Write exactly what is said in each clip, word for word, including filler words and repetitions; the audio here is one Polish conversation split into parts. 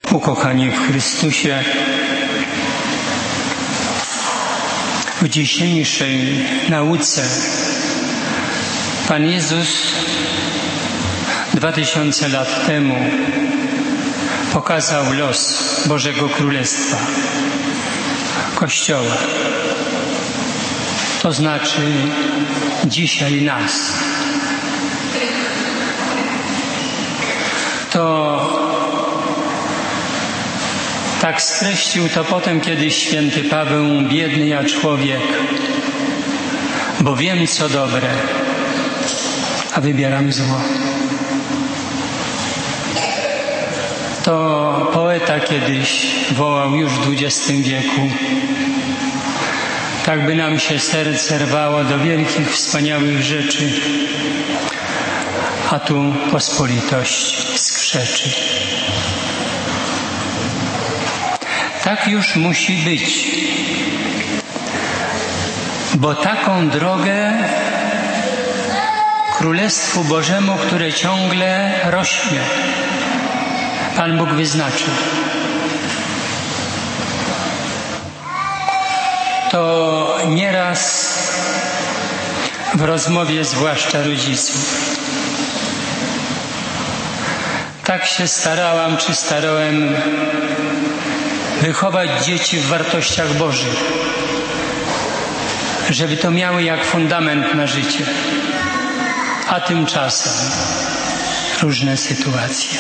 Ukochani w Chrystusie, w dzisiejszej nauce Pan Jezus dwa tysiące lat temu pokazał los Bożego Królestwa, Kościoła. To znaczy dzisiaj nas. To tak streścił to potem kiedyś święty Paweł: biedny ja człowiek, bo wiem co dobre, a wybieram zło. To poeta kiedyś wołał już w dwudziestym wieku. Tak by nam się serce rwało do wielkich, wspaniałych rzeczy, a tu pospolitość skrzeczy. Tak już musi być, bo taką drogę Królestwu Bożemu, które ciągle rośnie, Pan Bóg wyznaczył. To nieraz w rozmowie zwłaszcza rodziców tak się starałam, czy starałem wychować dzieci w wartościach Bożych, żeby to miały jak fundament na życie. A tymczasem różne sytuacje.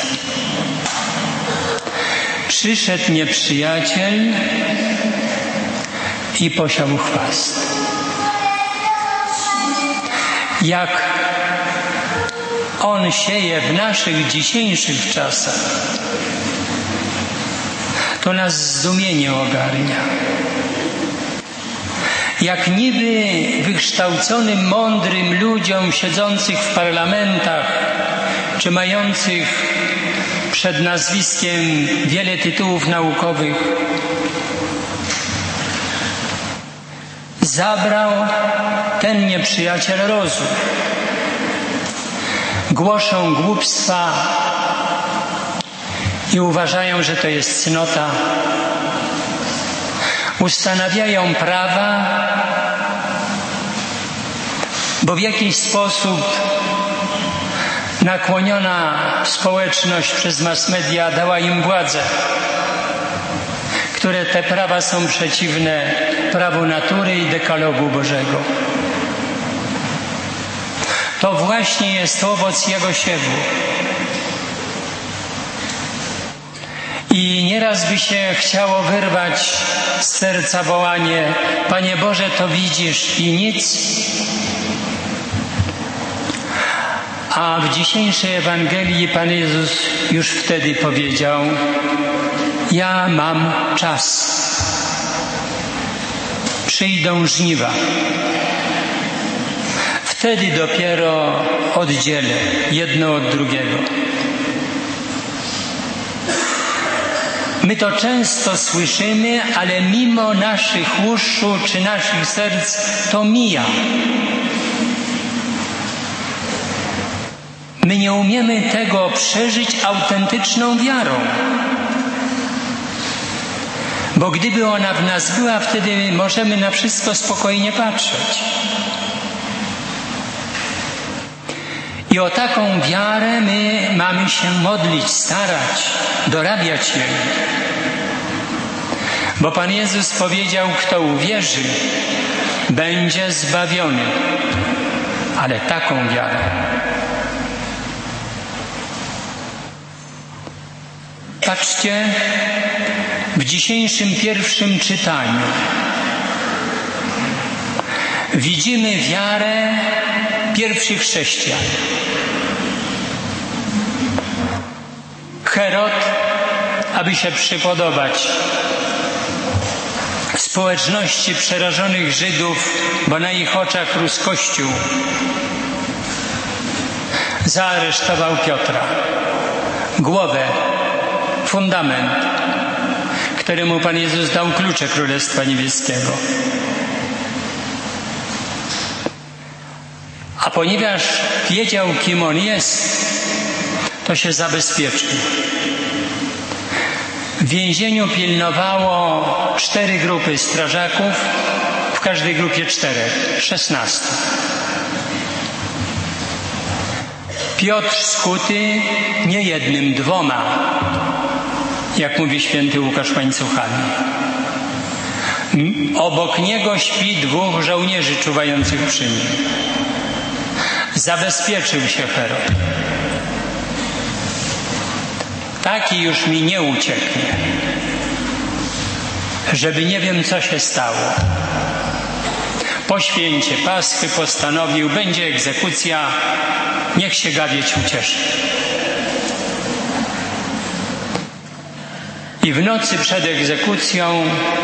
Przyszedł nieprzyjaciel i posiał chwast. Jak on sieje w naszych dzisiejszych czasach, to nas zdumienie ogarnia. Jak niby wykształconym, mądrym ludziom siedzących w parlamentach, czy mających przed nazwiskiem wiele tytułów naukowych, zabrał ten nieprzyjaciel rozum. Głoszą głupstwa i uważają, że to jest cnota. Ustanawiają prawa, bo w jakiś sposób nakłoniona społeczność przez mass media dała im władzę, które te prawa są przeciwne prawu natury i dekalogu Bożego. To właśnie jest owoc jego siewu. I nieraz by się chciało wyrwać z serca wołanie: Panie Boże, to widzisz i nic. A w dzisiejszej Ewangelii Pan Jezus już wtedy powiedział: ja mam czas. Przyjdą żniwa. Wtedy dopiero oddzielę jedno od drugiego. My to często słyszymy, ale mimo naszych uszu czy naszych serc to mija. My nie umiemy tego przeżyć autentyczną wiarą. Bo gdyby ona w nas była, wtedy możemy na wszystko spokojnie patrzeć. I o taką wiarę my mamy się modlić, starać, dorabiać jej. Bo Pan Jezus powiedział: kto uwierzy, będzie zbawiony. Ale taką wiarę. Patrzcie, w dzisiejszym pierwszym czytaniu widzimy wiarę pierwszych chrześcijan. Herod, aby się przypodobać społeczności przerażonych Żydów, bo na ich oczach rósł Kościół, zaaresztował Piotra. Głowę, fundament, któremu Pan Jezus dał klucze Królestwa Niebieskiego. A ponieważ wiedział, kim on jest, to się zabezpieczył. W więzieniu pilnowało cztery grupy strażaków, w każdej grupie czterech, szesnastu. Piotr skuty nie jednym, dwoma, jak mówi święty Łukasz, łańcuchami. Obok niego śpi dwóch żołnierzy czuwających przy nim. Zabezpieczył się Herod. Taki już mi nie ucieknie, żeby nie wiem, co się stało. Po święcie Paschy postanowił, będzie egzekucja, niech się gawieć ucieszy. I w nocy przed egzekucją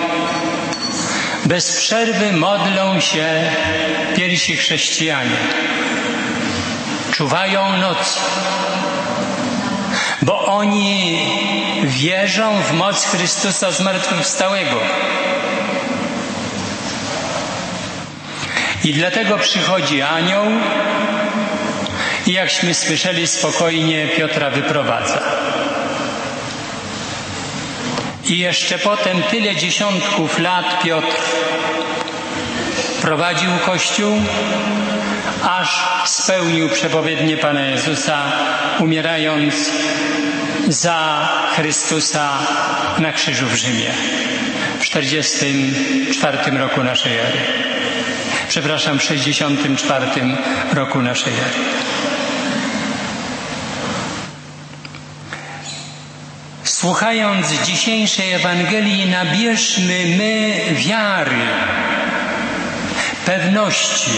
bez przerwy modlą się pierwsi chrześcijanie. Czuwają noc, bo oni wierzą w moc Chrystusa zmartwychwstałego. I dlatego przychodzi anioł i jakśmy słyszeli, spokojnie Piotra wyprowadza. I jeszcze potem tyle dziesiątków lat Piotr prowadził Kościół, aż spełnił przepowiednię Pana Jezusa, umierając za Chrystusa na krzyżu w Rzymie w czterdziestym czwartym roku naszej ery. Przepraszam, w sześćdziesiątym czwartym roku naszej ery. Słuchając dzisiejszej Ewangelii, nabierzmy my wiary, pewności,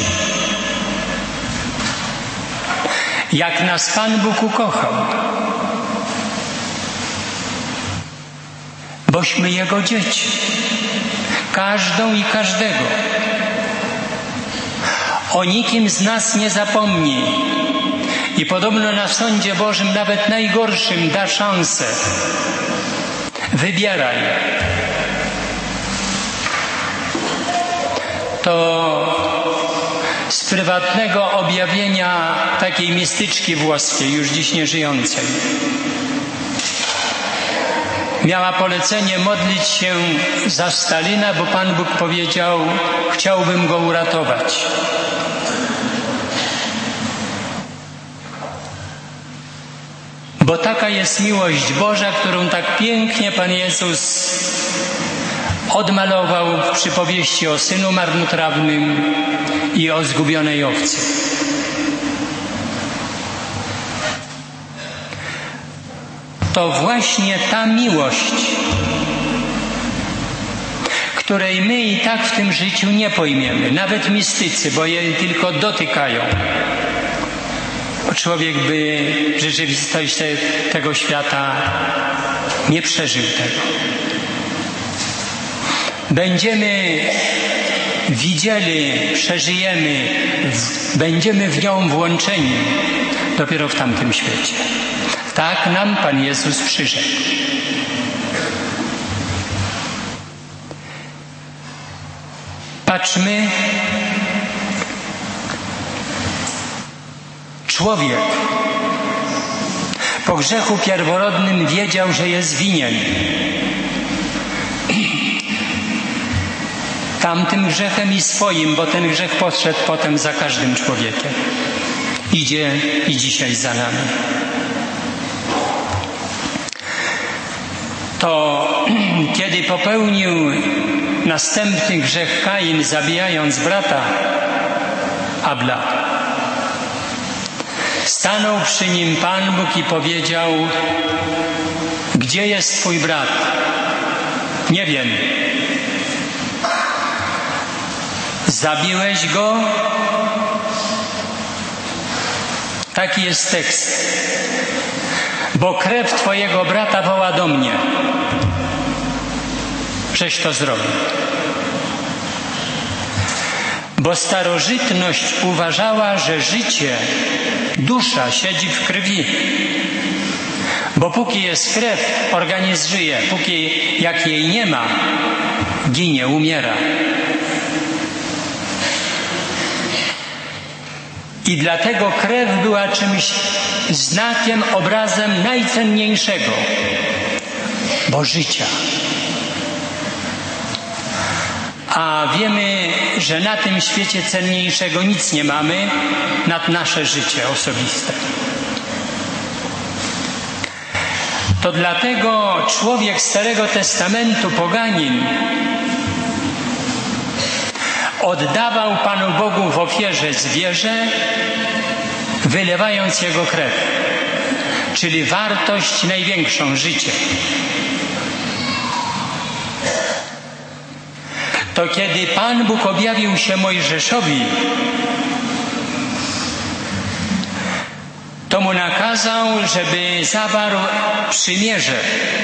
jak nas Pan Bóg ukochał, bośmy Jego dzieci, każdą i każdego. O nikim z nas nie zapomni i podobno na sądzie Bożym nawet najgorszym da szansę. Wybieraj. To z prywatnego objawienia takiej mistyczki włoskiej, już dziś nieżyjącej. Miała polecenie modlić się za Stalina, bo Pan Bóg powiedział, chciałbym go uratować. Bo taka jest miłość Boża, którą tak pięknie Pan Jezus odmalował w przypowieści o synu marnotrawnym i o zgubionej owcy. To właśnie ta miłość, której my i tak w tym życiu nie pojmiemy, nawet mistycy, bo je tylko dotykają. Człowiek by rzeczywistość te, tego świata nie przeżył tego. Będziemy widzieli, przeżyjemy, w, będziemy w nią włączeni dopiero w tamtym świecie. Tak nam Pan Jezus przyrzekł. Patrzmy, człowiek po grzechu pierworodnym wiedział, że jest winien. Tamtym grzechem i swoim, bo ten grzech podszedł potem za każdym człowiekiem. Idzie i dzisiaj za nami. To kiedy popełnił następny grzech Kain, zabijając brata Abla, stanął przy nim Pan Bóg i powiedział: gdzie jest twój brat? Nie wiem. Zabiłeś go? Taki jest tekst. Bo krew twojego brata woła do mnie. Żeś to zrobił. Bo starożytność uważała, że życie, dusza siedzi w krwi. Bo póki jest krew, organizm żyje. Póki jak jej nie ma, ginie, umiera. I dlatego krew była czymś znakiem, obrazem najcenniejszego. bo życia. A wiemy, że na tym świecie cenniejszego nic nie mamy nad nasze życie osobiste. To dlatego człowiek Starego Testamentu, poganin, oddawał Panu Bogu w ofierze zwierzę, wylewając Jego krew, czyli wartość największą, życie. To kiedy Pan Bóg objawił się Mojżeszowi, to mu nakazał, żeby zawarł przymierze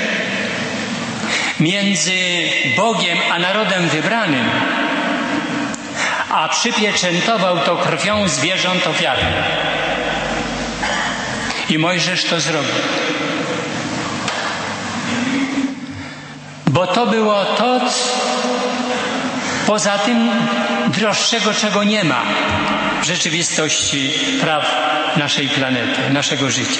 między Bogiem a narodem wybranym, a przypieczętował to krwią zwierząt ofiarnych. I Mojżesz to zrobił. Bo to było to, poza tym droższego, czego nie ma w rzeczywistości praw naszej planety, naszego życia.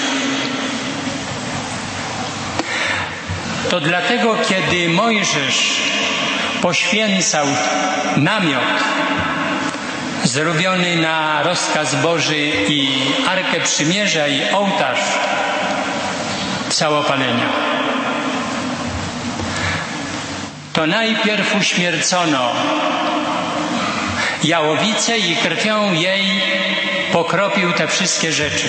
To dlatego, kiedy Mojżesz poświęcał namiot zrobiony na rozkaz Boży i Arkę Przymierza i ołtarz całopalenia, to najpierw uśmiercono jałowicę i krwią jej pokropił te wszystkie rzeczy.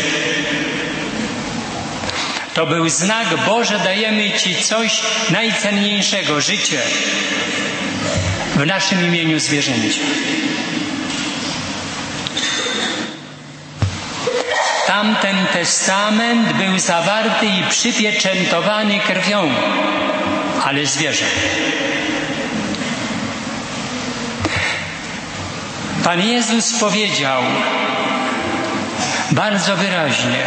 To był znak: Boże, dajemy Ci coś najcenniejszego, życie, w naszym imieniu zwierzęcia. Tamten testament był zawarty i przypieczętowany krwią, ale zwierzę. Pan Jezus powiedział bardzo wyraźnie: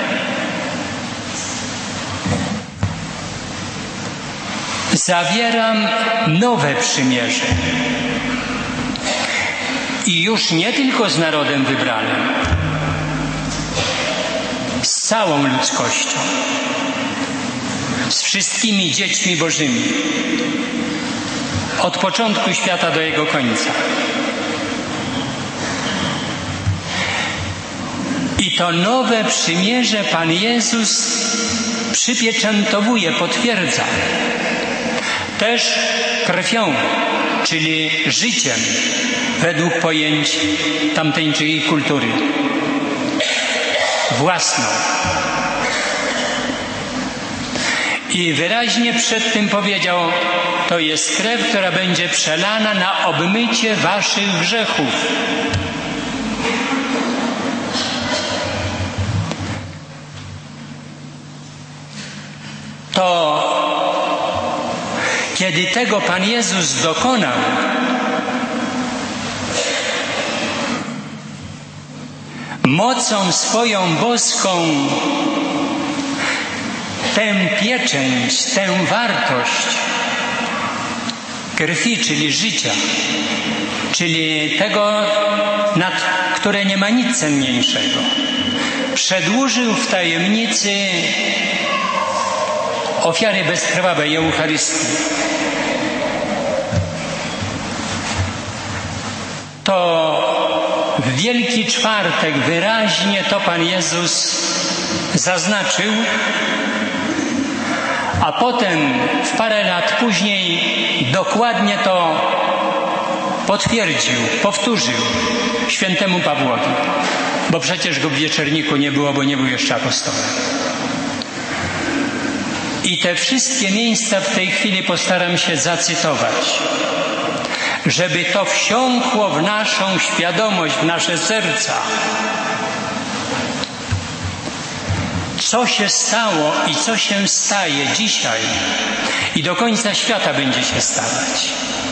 zawieram nowe przymierze. I już nie tylko z narodem wybranym, z całą ludzkością, z wszystkimi dziećmi Bożymi, od początku świata do jego końca. I to nowe przymierze Pan Jezus przypieczętowuje, potwierdza. Też krwią, czyli życiem, według pojęć tamtejszej kultury. Własną. I wyraźnie przed tym powiedział: to jest krew, która będzie przelana na obmycie waszych grzechów. To kiedy tego Pan Jezus dokonał, mocą swoją boską tę pieczęć, tę wartość krwi, czyli życia, czyli tego, nad które nie ma nic cenniejszego, przedłużył w tajemnicy ofiary bezkrwawej Eucharystii. To w Wielki Czwartek wyraźnie to Pan Jezus zaznaczył, a potem w parę lat później dokładnie to potwierdził, powtórzył świętemu Pawłowi, bo przecież go w Wieczerniku nie było, bo nie był jeszcze apostołem. I te wszystkie miejsca w tej chwili postaram się zacytować, żeby to wsiąkło w naszą świadomość, w nasze serca. Co się stało i co się staje dzisiaj i do końca świata będzie się stawać.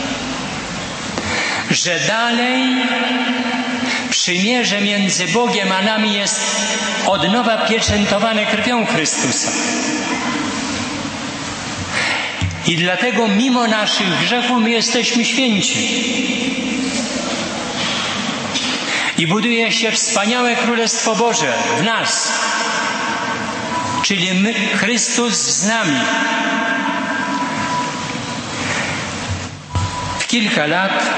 Że dalej przymierze między Bogiem a nami jest od nowa pieczętowane krwią Chrystusa. I dlatego mimo naszych grzechów my jesteśmy święci. I buduje się wspaniałe Królestwo Boże w nas. Czyli my, Chrystus z nami. kilka lat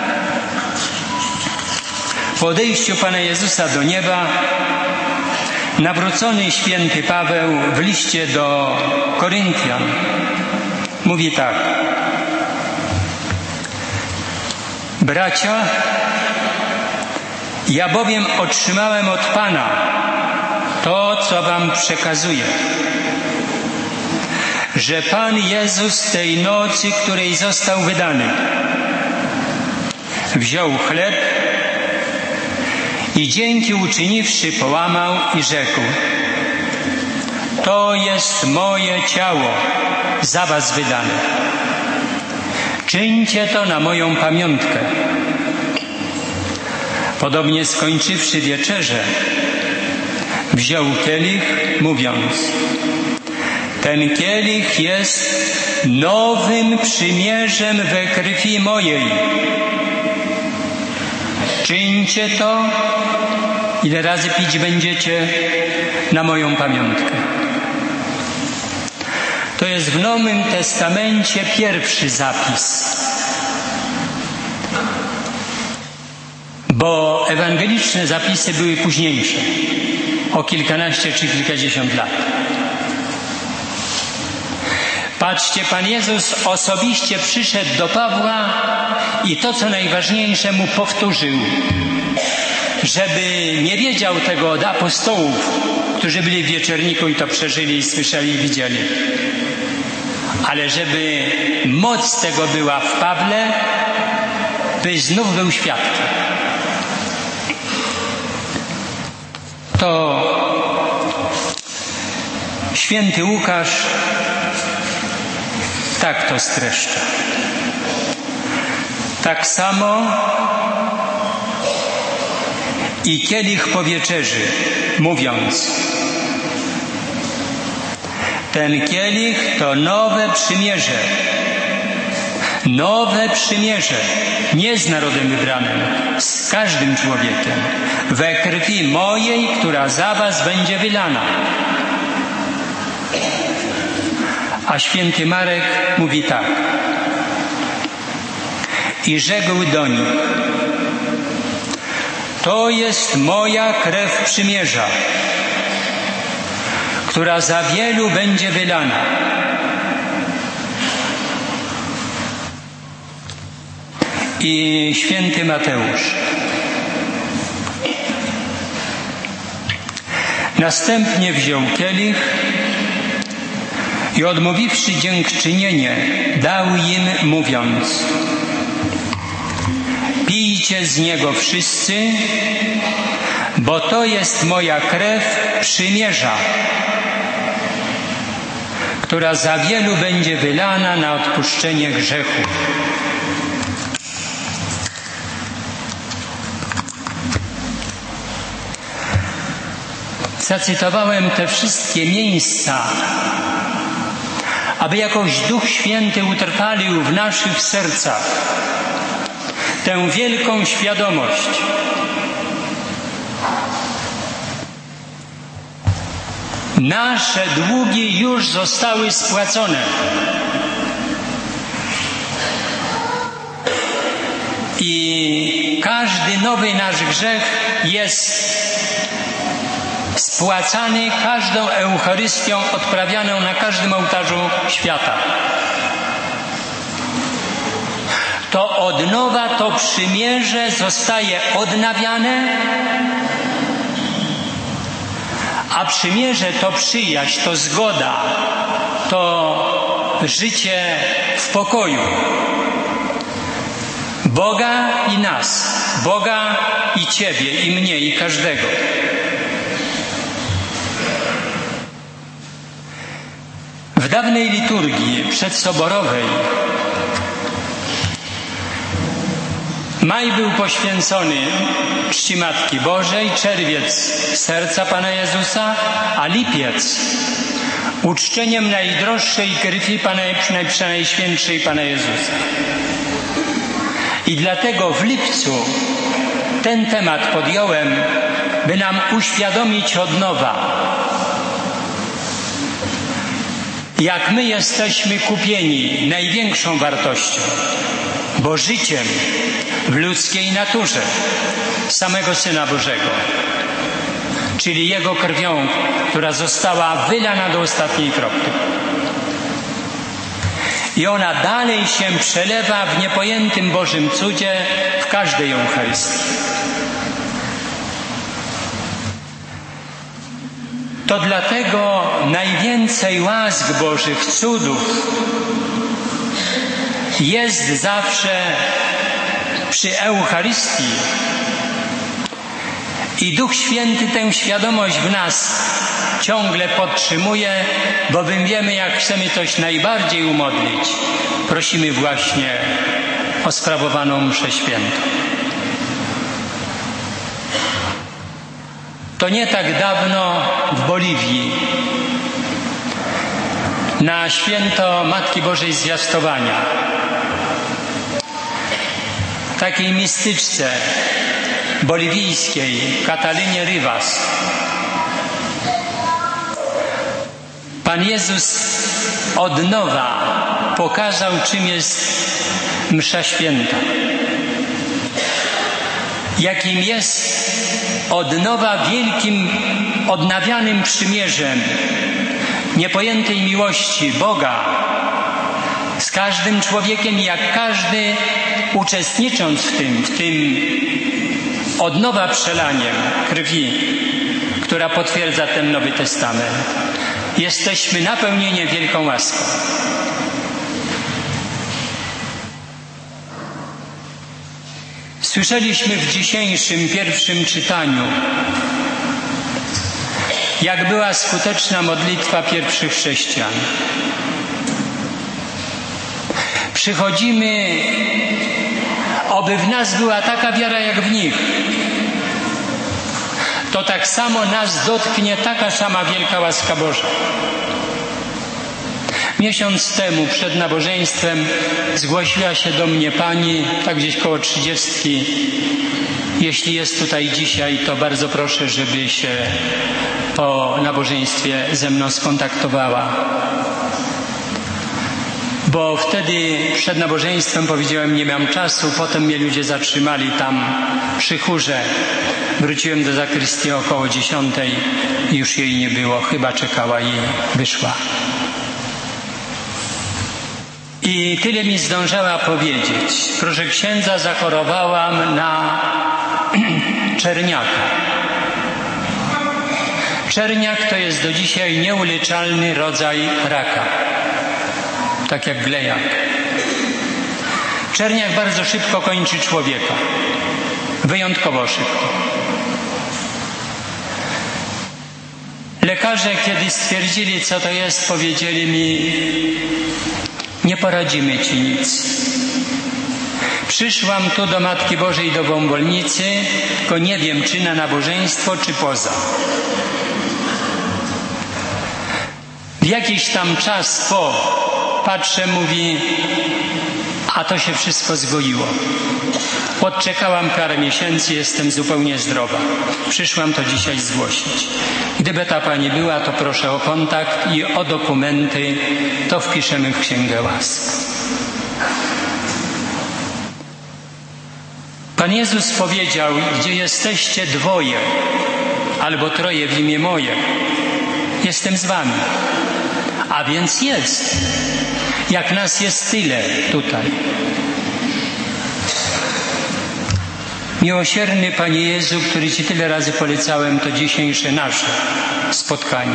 po odejściu Pana Jezusa do nieba nawrócony święty Paweł w liście do Koryntian mówi tak: bracia, ja bowiem otrzymałem od Pana to, co wam przekazuję, że Pan Jezus tej nocy, której został wydany, wziął chleb i dzięki uczyniwszy połamał i rzekł: to jest moje ciało za was wydane. Czyńcie to na moją pamiątkę. Podobnie skończywszy wieczerzę, wziął kielich, mówiąc: ten kielich jest nowym przymierzem we krwi mojej. Czyńcie to, ile razy pić będziecie, na moją pamiątkę. To jest w Nowym Testamencie pierwszy zapis, bo ewangeliczne zapisy były późniejsze, o kilkanaście czy kilkadziesiąt lat. Patrzcie, Pan Jezus osobiście przyszedł do Pawła i to, co najważniejsze, mu powtórzył, żeby nie wiedział tego od apostołów, którzy byli w wieczorniku i to przeżyli i słyszeli i widzieli, ale żeby moc tego była w Pawle, by znów był świadkiem. To święty Łukasz tak to streszcza. Tak samo i kielich po wieczerzy, mówiąc: ten kielich to nowe przymierze. Nowe przymierze, nie z narodem wybranym, z każdym człowiekiem, we krwi mojej, która za was będzie wylana. A święty Marek mówi tak: i rzekł do nich: to jest moja krew przymierza, która za wielu będzie wylana. I święty Mateusz: następnie wziął kielich i odmówiwszy dziękczynienie, dał im, mówiąc: pijcie z niego wszyscy, bo to jest moja krew przymierza, która za wielu będzie wylana na odpuszczenie grzechów. Zacytowałem te wszystkie miejsca, aby jakoś Duch Święty utrwalił w naszych sercach tę wielką świadomość, nasze długi już zostały spłacone i każdy nowy nasz grzech jest spłacany każdą Eucharystią odprawianą na każdym ołtarzu świata. To od nowa to przymierze zostaje odnawiane, a przymierze to przyjaźń, to zgoda, to życie w pokoju. Boga i nas, Boga i Ciebie, i mnie, i każdego. W dawnej liturgii przedsoborowej maj był poświęcony czci Matki Bożej, czerwiec serca Pana Jezusa, a lipiec uczczeniem najdroższej krwi Pana, Najświętszej Pana Jezusa. I dlatego w lipcu ten temat podjąłem, by nam uświadomić od nowa, jak my jesteśmy kupieni największą wartością, bo życiem w ludzkiej naturze samego Syna Bożego, czyli Jego krwią, która została wylana do ostatniej kropli. I ona dalej się przelewa w niepojętym Bożym cudzie w każdej Eucharystii. To dlatego najwięcej łask Bożych, cudów jest zawsze przy Eucharystii. I Duch Święty tę świadomość w nas ciągle podtrzymuje, bowiem wiemy, jak chcemy coś najbardziej umodlić, prosimy właśnie o sprawowaną mszę świętą. To nie tak dawno w Boliwii na święto Matki Bożej Zwiastowania, takiej mistyczce boliwijskiej Katalinie Rivas, Pan Jezus od nowa pokazał, czym jest msza święta, jakim jest od nowa wielkim, odnawianym przymierzem niepojętej miłości Boga z każdym człowiekiem, jak każdy uczestnicząc w tym, w tym od nowa przelaniem krwi, która potwierdza ten Nowy Testament. Jesteśmy napełnieni wielką łaską. Słyszeliśmy w dzisiejszym pierwszym czytaniu, jak była skuteczna modlitwa pierwszych chrześcijan. Przychodzimy, oby w nas była taka wiara jak w nich. To tak samo nas dotknie taka sama wielka łaska Boża. Miesiąc temu przed nabożeństwem zgłosiła się do mnie pani, tak gdzieś koło trzydziestki. Jeśli jest tutaj dzisiaj, to bardzo proszę, żeby się po nabożeństwie ze mną skontaktowała. Bo wtedy przed nabożeństwem powiedziałem, nie mam czasu, potem mnie ludzie zatrzymali tam przy chórze. Wróciłem do zakrystii około dziesiątej i już jej nie było, chyba czekała i wyszła. I tyle mi zdążyła powiedzieć. Proszę księdza, zachorowałam na czerniaka. Czerniak to jest do dzisiaj nieuleczalny rodzaj raka. Tak jak glejak. Czerniak bardzo szybko kończy człowieka. Wyjątkowo szybko. Lekarze, kiedy stwierdzili, co to jest, powiedzieli mi, nie poradzimy ci nic. Przyszłam tu do Matki Bożej do Wąwolnicy, tylko nie wiem, czy na nabożeństwo, czy poza. W jakiś tam czas po patrzę, mówi, a to się wszystko zgoiło. Odczekałam parę miesięcy, jestem zupełnie zdrowa. Przyszłam to dzisiaj zgłosić. Gdyby ta pani była, to proszę o kontakt i o dokumenty, to wpiszemy w Księgę Łask. Pan Jezus powiedział, gdzie jesteście dwoje albo troje w imię moje, jestem z wami. A więc jest. Jak nas jest tyle tutaj. Miłosierny Panie Jezu, który Ci tyle razy polecałem, to dzisiejsze nasze spotkanie.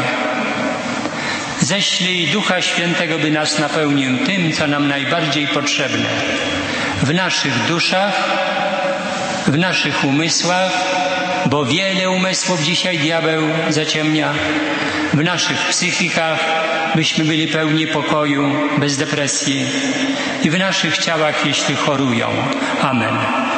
Ześlij Ducha Świętego, by nas napełnił tym, co nam najbardziej potrzebne. W naszych duszach, w naszych umysłach, bo wiele umysłów dzisiaj diabeł zaciemnia, w naszych psychikach, byśmy byli pełni pokoju, bez depresji i w naszych ciałach, jeśli chorują. Amen.